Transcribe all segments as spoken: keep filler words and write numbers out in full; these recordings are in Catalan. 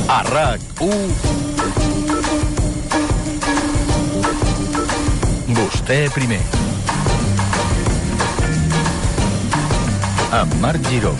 A RAC u, Vostè primer. Amb Marc Giró.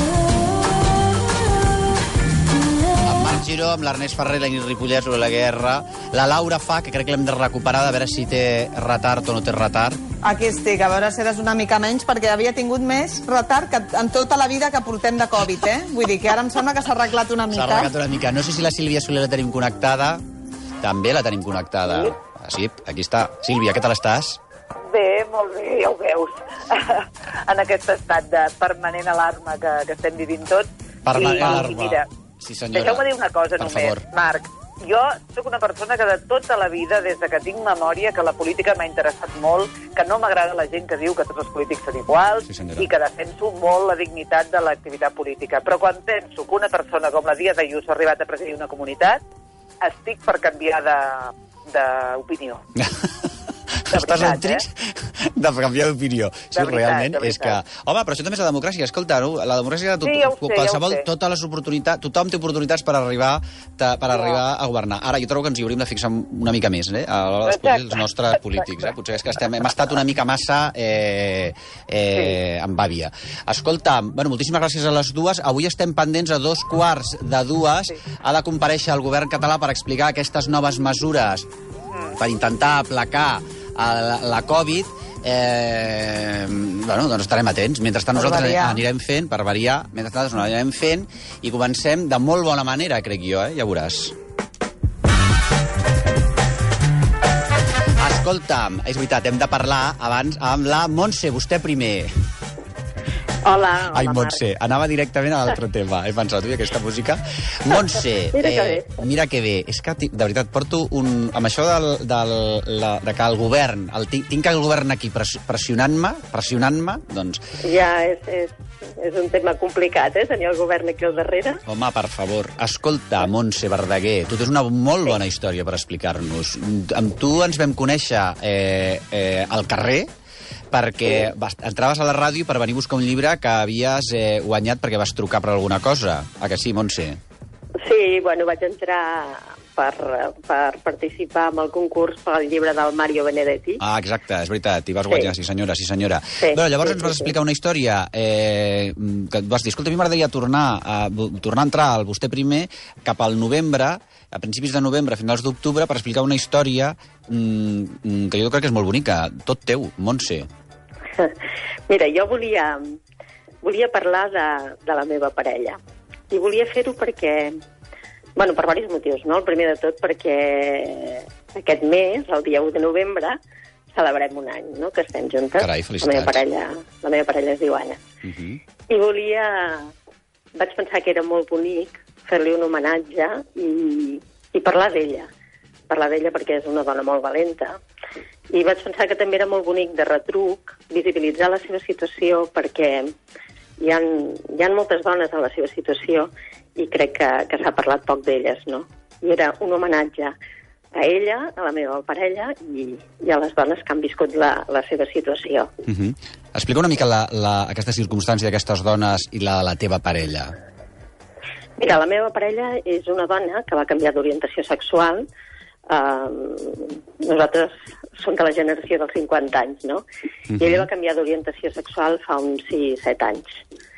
Giró, amb l'Ernest Ferrer, la Ingrid Ripollès sobre la guerra, la Laura Fa, que crec que l'hem de recuperar, de veure si té retard o no té retard. Aquí estic, a veure si eres una mica menys, perquè havia tingut més retard que en tota la vida que portem de Covid, eh? Vull dir que ara em sembla que s'ha arreglat una mica. S'ha arreglat una mica. No sé si la Sílvia Soler la tenim connectada. També la tenim connectada. Sí, aquí està. Sílvia, què tal estàs? Bé, molt bé, ja ho veus. En aquest estat de permanent alarma que, que estem vivint tots. Permanent I, alarma. I mira, sí, senyora. Deixeu-me dir una cosa per només, favor. Marc. Jo sóc una persona que de tota la vida, des de que tinc memòria, que la política m'ha interessat molt, que no m'agrada la gent que diu que tots els polítics són iguals, sí, i que defenso molt la dignitat de l'activitat política. Però quan penso que una persona com la Díaz Ayuso ha arribat a presidir una comunitat, estic per canviar d'opinió. Estàs en trist eh? de canviar d'opinió. Sí, de veritat, realment de és que... Home, però això també és la democràcia. Escolta, no? La democràcia... Sí, ja ho sé, qualsevol, ja ho sé. totes les oportunitats, tothom té oportunitats per arribar per no. arribar a governar. Ara, jo trobo que ens hi hauríem de fixar una mica més, eh? A l'hora d'escollir els nostres polítics. Eh? Potser és que estem, hem estat una mica massa eh, eh, sí. amb bàvia. Escolta, bueno, moltíssimes gràcies a les dues. Avui estem pendents a dos quarts de dues. Sí. Ha de comparèixer el govern català per explicar aquestes noves mesures mm. per intentar aplacar la, la Covid. Eh, bueno, doncs estarem atents. Mentrestant nosaltres anirem fent, per variar, mentrestant nosaltres anirem fent i comencem de molt bona manera, crec jo, eh? Ja veuràs. Escolta'm, és veritat, hem de parlar abans amb la Montse, vostè primer. Hola, hola, Ai, Montse, Marc. anava directament a l'altre tema. He pensat, ui, aquesta música... Montse, mira que eh, bé. mira que bé. És que, de veritat, porto un... Amb això del, del, la, de que el govern... El, tinc, tinc el govern aquí pressionant-me, pressionant-me, doncs... Ja, és, és, és un tema complicat, eh, tenir el govern aquí al darrere. Home, per favor, escolta, Montse Verdaguer, tu tens una molt bona història per explicar-nos. Amb tu ens vam conèixer eh, eh, al carrer, perquè vas, entraves a la ràdio per venir a buscar un llibre que havies eh, guanyat perquè vas trucar per alguna cosa. A que sí, Montse? Sí, bueno, vaig entrar per, per participar en el concurs pel llibre del Mario Benedetti. Ah, exacte, és veritat, i vas guanyar, sí, sí senyora, sí senyora. Sí, bueno, llavors sí, ens vas sí, explicar sí. una història eh, que et vas dir, escolta, a mi m'agradaria tornar a, tornar a entrar al Vostè Primer cap al novembre, a principis de novembre, a finals d'octubre, per explicar una història mm, que jo crec que és molt bonica. Tot teu, Montse. Mira, jo volia, volia parlar de, de la meva parella. I volia fer-ho perquè... Bueno, per diversos motius, no? El primer de tot perquè aquest mes, el dia u de novembre, celebrem un any, no?, que estem juntes. Carai, felicitats. La meva parella, la meva parella es diu Anna. Uh -huh. I volia... Vaig pensar que era molt bonic fer-li un homenatge i, i parlar d'ella. Parlar d'ella perquè és una dona molt valenta. I vaig pensar que també era molt bonic de retruc visibilitzar la seva situació perquè hi ha, hi ha moltes dones en la seva situació i crec que, que s'ha parlat poc d'elles, no? I era un homenatge a ella, a la meva parella i, i a les dones que han viscut la, la seva situació. Uh -huh. Explica una mica la, la, aquesta circumstància d'aquestes dones i la de la teva parella. Mira, la meva parella és una dona que va canviar d'orientació sexual. Uh, nosaltres som de la generació dels cinquanta anys, no? Uh-huh. I ella va canviar d'orientació sexual fa uns sis set anys.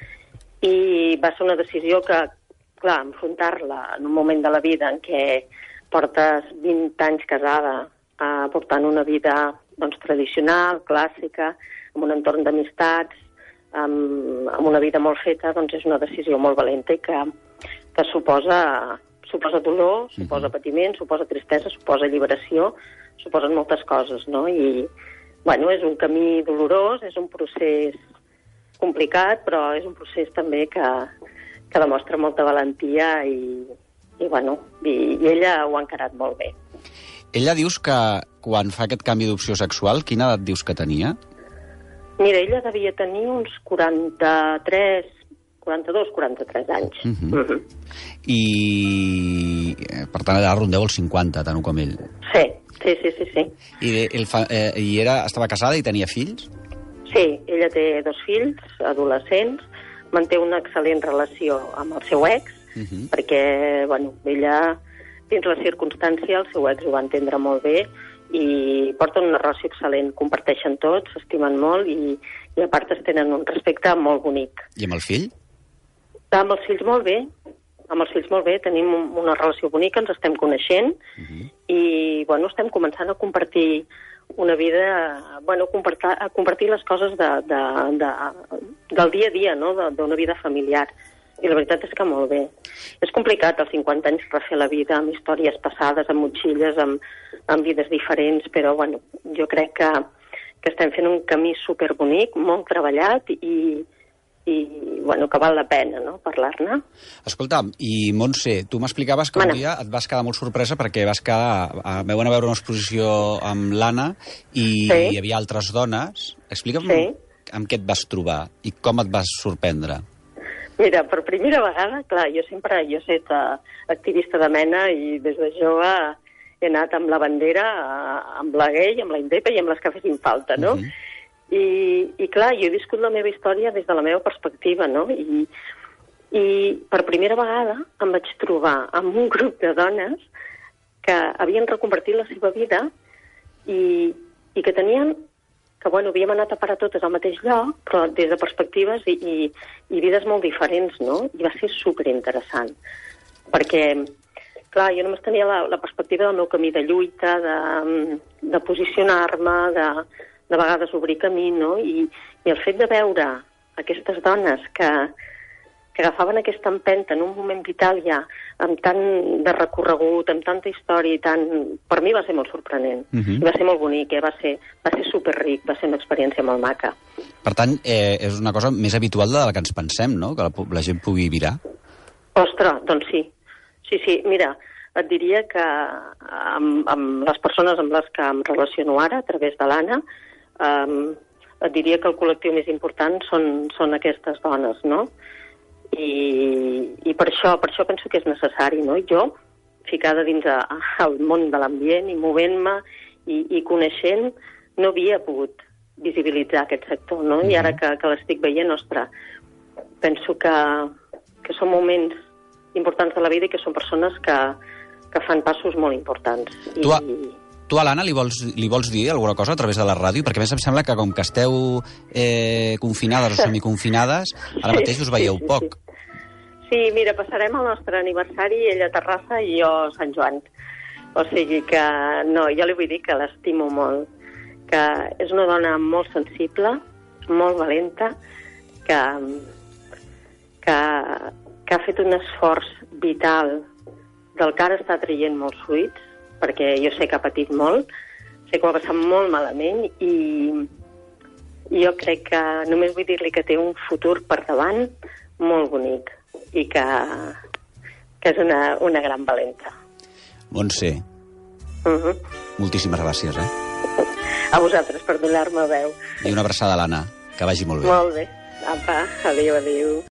I va ser una decisió que, clar, enfrontar-la en un moment de la vida en què portes vint anys casada, uh, portant una vida doncs, tradicional, clàssica, amb un entorn d'amistats, amb, amb una vida molt feta, doncs és una decisió molt valenta i que, que suposa... suposa dolor, suposa patiment, suposa tristesa, suposa alliberació, suposen moltes coses, no? I, bueno, és un camí dolorós, és un procés complicat, però és un procés també que, que demostra molta valentia i, i bueno, i, i ella ho ha encarat molt bé. Ella dius que quan fa aquest canvi d'opció sexual, quina edat dius que tenia? Mira, ella devia tenir uns quaranta-tres, quaranta-dos, quaranta-tres anys. Uh -huh. Uh -huh. I, per tant, ara rondeu els cinquanta, tant com ell. Sí, sí, sí, sí. sí. I, el fa, eh, i era, estava casada i tenia fills? Sí, ella té dos fills, adolescents, manté una excel·lent relació amb el seu ex, uh-huh. perquè, bueno, ella, dins la circumstància, el seu ex ho va entendre molt bé i porten una relació excel·lent, comparteixen tots, s'estimen molt i, i a part es tenen un respecte molt bonic. I amb el fill? Amb els fills molt bé, amb els fills molt bé, tenim una relació bonica, ens estem coneixent uh-huh. i, bueno, estem començant a compartir una vida, bueno, compartir, a compartir les coses de, de, de, del dia a dia, no?, d'una vida familiar. I la veritat és que molt bé. És complicat, als cinquanta anys, refer la vida amb històries passades, amb motxilles, amb, amb vides diferents, però, bueno, jo crec que, que estem fent un camí superbonic, molt treballat i, i bueno, que val la pena, no?, parlar-ne. Escolta'm, i Montse, tu m'explicaves que un dia et vas quedar molt sorpresa perquè vas quedar, veu anar a veure una exposició amb l'Anna i sí. hi havia altres dones. Explica'm sí. amb què et vas trobar i com et vas sorprendre. Mira, per primera vegada, clar, jo sempre jo he estat uh, activista de mena i des de jove he anat amb la bandera, uh, amb la gay, amb la indepa i amb les que fessin falta, no? Uh-huh. I, I clar, jo he viscut la meva història des de la meva perspectiva, no? I, i per primera vegada em vaig trobar amb un grup de dones que havien reconvertit la seva vida i, i que tenien, que bueno, havíem anat a parar totes al mateix lloc, però des de perspectives i, i, i vides molt diferents, no? I va ser superinteressant, perquè, clar, jo només tenia la, la perspectiva del meu camí de lluita, de, de posicionar-me, de, de vegades obrir camí, no? I, i el fet de veure aquestes dones que, que agafaven aquesta empenta en un moment vital ja, amb tant de recorregut, amb tanta història i tant... Per mi va ser molt sorprenent. Uh-huh. I va ser molt bonic, eh? va ser, va ser superric, va ser una experiència molt maca. Per tant, eh, és una cosa més habitual de la que ens pensem, no?, que la, la gent pugui virar. Ostres, doncs sí. Sí, sí, mira, et diria que amb, amb les persones amb les que em relaciono ara, a través de l'Anna, eh, et diria que el col·lectiu més important són, són aquestes dones, no?, I, i per això per això penso que és necessari, no? Jo, ficada dins a, a, al món de l'ambient i movent-me i, i coneixent, no havia pogut visibilitzar aquest sector, no? Mm-hmm. I ara que, que l'estic veient, ostres, penso que, que són moments importants de la vida i que són persones que, que fan passos molt importants. Tu, a, I... tu a l'Anna li vols, li vols dir alguna cosa a través de la ràdio? Perquè a més em sembla que com que esteu eh, confinades o semiconfinades, ara sí, mateix us veieu sí, sí, poc. Sí. Sí, mira, passarem el nostre aniversari, ella a Terrassa i jo a Sant Joan. O sigui que, no, jo li vull dir que l'estimo molt, que és una dona molt sensible, molt valenta, que, que, que ha fet un esforç vital del que ara està traient molts fruits, perquè jo sé que ha patit molt, sé que ho ha passat molt malament i jo crec que només vull dir-li que té un futur per davant molt bonic i que, que és una, una gran valenta. Montse, uh-huh. moltíssimes gràcies, eh? A vosaltres per donar-me veu. I una abraçada a l'Anna, que vagi molt bé. Molt bé. Apa, adéu, adéu.